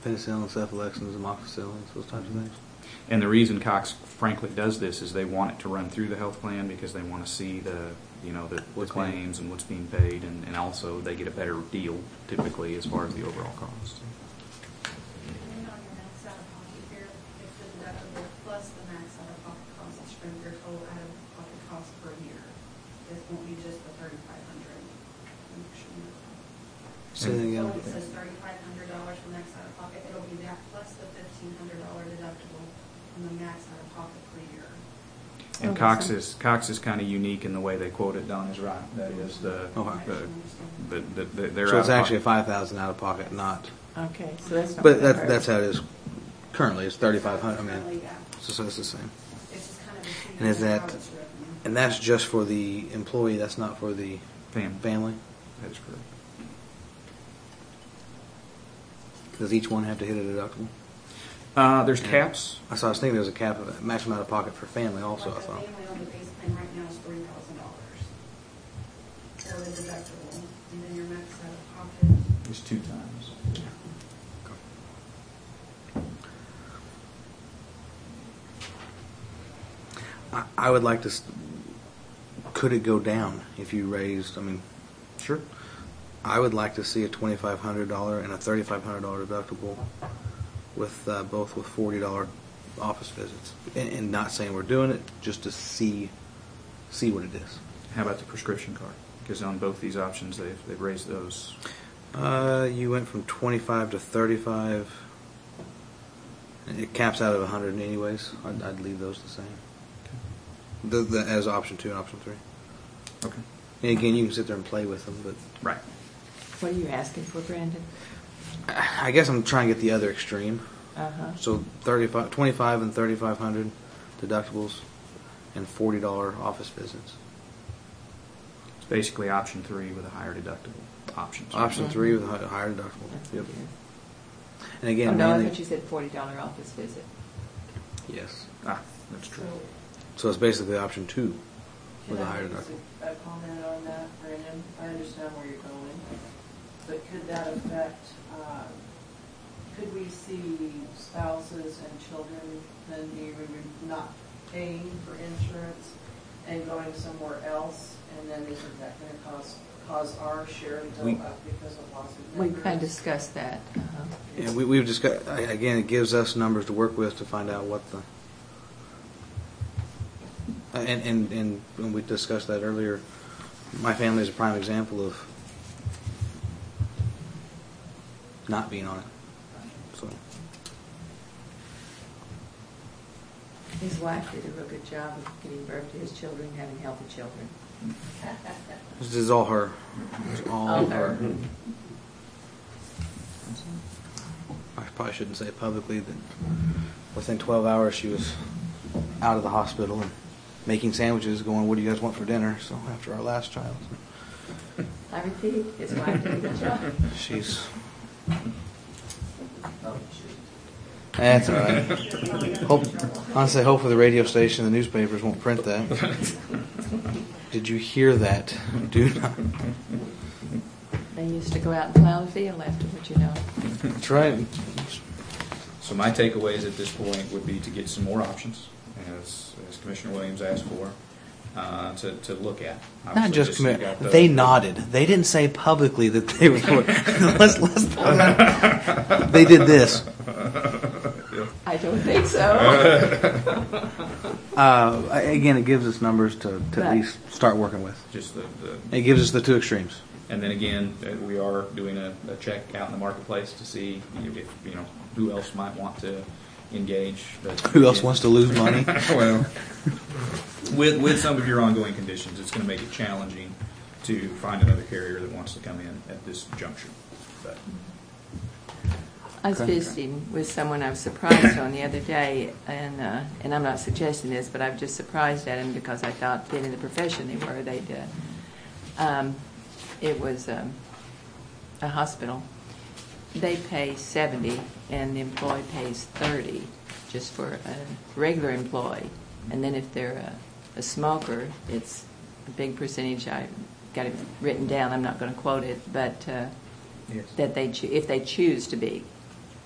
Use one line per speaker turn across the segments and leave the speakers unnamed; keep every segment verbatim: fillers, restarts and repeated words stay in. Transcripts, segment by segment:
penicillin, cephalexin, amoxicillin, those types of things.
And the reason Cox, frankly, does this is they want it to run through the health plan because they want to see the, you know, the, the claims and what's being paid, and, and also they get a better deal typically as far as the overall cost.
And on your max out of pocket here, if the deductible plus the max out of pocket cost is from your total out of pocket cost per year, this won't be just the thirty-five hundred.
Say that again.
So it says thirty-five hundred dollars for max out of pocket. It'll be that plus the fifteen hundred dollar deductible from the max out of pocket per year.
And Cox is Cox is kind of unique in the way they quote it. Don is right. That is the
Okay.
the, the, the, the
So it's actually a five thousand out of pocket, not.
Okay, so that's not.
But that's that's how it is currently. It's thirty five hundred. I mean,
Currently, yeah.
so, so it's the same.
It's just kind of a fee
And is
on how
that-
it's written.
And that's just for the employee. That's not for the
family.
family.
That is correct.
Does each one have to hit a deductible?
Uh, there's caps.
I saw. I was thinking there was a cap of maximum out of pocket for family also. I
Like a
thought.
family on the base plan right now is three thousand dollars for the deductible, and then your max out of pocket.
There's two times.
I, I would like to. s- Could it go down if you raised? I mean,
Sure.
I would like to see a twenty five hundred dollar and a thirty five hundred dollar deductible, with uh, both with forty dollar office visits, and, and not saying we're doing it, just to see see what it is.
How about the prescription card? Because on both these options, they've they've raised those.
Uh, you went from twenty five to thirty five. It caps out at a hundred anyways. I'd, I'd leave those the same. The, the as option two and option three.
Okay.
And again, you can sit there and play with them, but
Right.
What are you asking for, Brandon?
I I guess I'm trying to get the other extreme.
Uh-huh.
So thirty-five, twenty-five and thirty-five hundred deductibles, and forty dollar office visits.
It's basically option three with a higher deductible options.
Option
Mhm.
three with a hi- higher deductible.
That's
Yep.
okay.
And again,
Oh, no, I
mainly,
thought you said forty dollar office visit.
yes.
Ah, that's true.
So it's basically option two with
Can
a
I
higher
make
deductible.
a comment on that, Brandon? I understand where you're going, but could that affect, uh, could we see spouses and children then be re- not paying for insurance and going somewhere else, and then isn't that going to cause, cause our share to
We-
go up because of loss of
We
members?
kind of discussed that. Uh-huh.
Yeah, we, we've discussed, again, it gives us numbers to work with to find out what the, uh, and, and, and when we discussed that earlier, my family is a prime example of not being on it. So,
His wife did a real good job of giving birth to his children, having healthy children.
this is all her. It's all
All
her.
her.
I probably shouldn't say publicly that within twelve hours she was out of the hospital and making sandwiches, going, "What do you guys want for dinner?" So after our last child,
I repeat, his wife did a good job.
she's. That's all right. Hope, honestly, hopefully the radio station and the newspapers won't print that. Did you hear that? Do not.
They used to go out and plow the field afterward, you know.
That's right.
So my takeaways at this point would be to get some more options, as, as Commissioner Williams asked for, uh, to, to look at.
Not
Obviously,
just
you
commit.
got the-
They nodded. They didn't say publicly that they were going. let's, let's, they did this.
I don't think so.
Uh, again, it gives us numbers to, to at
Right.
least start working with.
Just the, the
It gives us the two extremes.
And then again, uh, we are doing a, a check out in the marketplace to see if, you know, who else might want to engage. But
Who else wants to lose money?
Well, with with some of your ongoing conditions, it's going to make it challenging to find another carrier that wants to come in at this juncture. But
I was visiting with someone I was surprised on the other day, and uh, and I'm not suggesting this, but I'm just surprised at him because I thought, being in the profession they were, they'd. Uh, um, it was um, a hospital. They pay seventy, and the employee pays thirty, just for a regular employee. And then if they're a, a smoker, it's a big percentage. I got it written down. I'm not going to quote it, but uh,
yes.
that they cho- if they choose to be.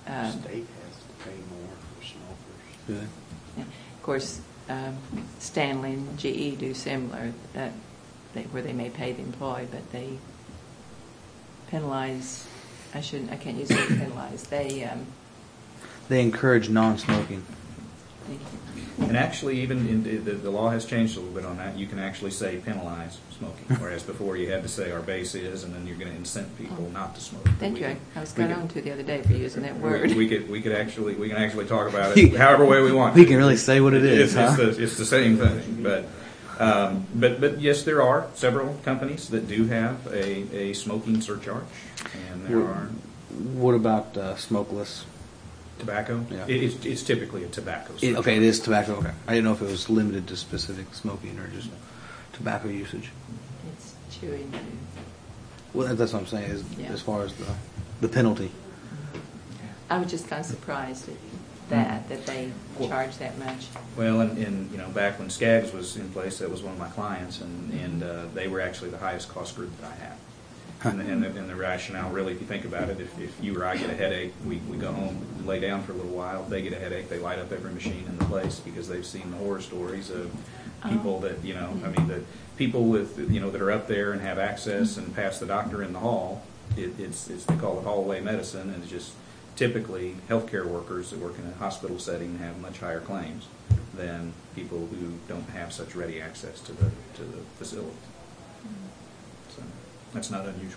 um,
State has to pay more for smokers.
Do they?
yeah. Of course, um, Stanley and G E do similar, that they, where they may pay the employee, but they penalize. I shouldn't. I can't use the word penalize. They. Um,
They encourage non-smoking.
they
And actually, even in the, the, the law has changed a little bit on that. You can actually say penalize smoking, whereas before you had to say our base is, and then you're going to incent people not to smoke.
Thank
We
you.
can-
I was
we
going
can-
on to the other day for using that word.
We, we could we could actually we can actually talk about it however way we want.
We can really say what it
It's,
is, huh?
it's, the, it's the same thing, but um, but but yes, there are several companies that do have a, a smoking surcharge, and there
What-
are
What about uh, smokeless?
tobacco.
Yeah.
It, it's, it's typically a tobacco.
It,
surcharge.
okay, it is tobacco. Okay, I didn't know if it was limited to specific smoking or just tobacco usage.
It's chewing too.
Well, that's what I'm saying. Is
Yeah.
as far as the the penalty.
I was just kind of surprised at that, that they
Well-
charge that much.
Well, and, and you know, back when Skaggs was in place, that was one of my clients, and and uh, they were actually the highest cost group that I had. And, the, and, the, and the rationale, really, if you think about it, if, if you or I get a headache, we, we go home, lay down for a little while. They get a headache, they light up every machine in the place because they've seen the horror stories of people that, you know, I mean, the people with, you know, that are up there and have access and pass the doctor in the hall. It, it's, it's, they call it hallway medicine, and it's just typically healthcare workers that work in a hospital setting have much higher claims than people who don't have such ready access to the, to the facility. So that's not unusual.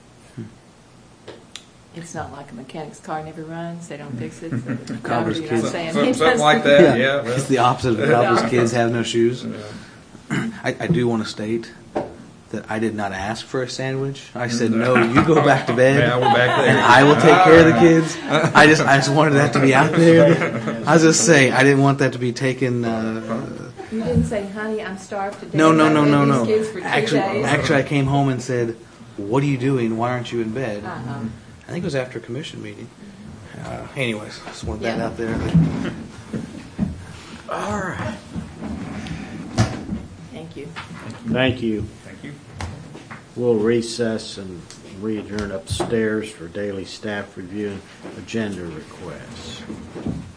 It's not like a mechanic's car never runs, they don't fix it. So
Cobbler's
you're not
kids.
saying
Some-
he
something
does
like
the-
that. Yeah, well.
It's the opposite of
Yeah.
Cobbler's kids have no shoes.
Yeah.
I, I do want to state that I did not ask for a sandwich. I said, no, you go back to bed,
Yeah, we're back there.
and I will take care of the kids. I just I just wanted that to be out there. I was just saying, I didn't want that to be taken. Uh,
You didn't say, honey, I'm starved to death.
no, no,
I
no,
fed
no,
these
no.
kids for two
Actually,
days.
actually, I came home and said, what are you doing? Why aren't you in bed?
Uh-huh.
I think it was after a commission meeting. Uh, anyways, just wanted that
Yeah.
out there. All right.
Thank you.
Thank you.
Thank you.
We'll recess and re-adjourn upstairs for daily staff review and agenda requests.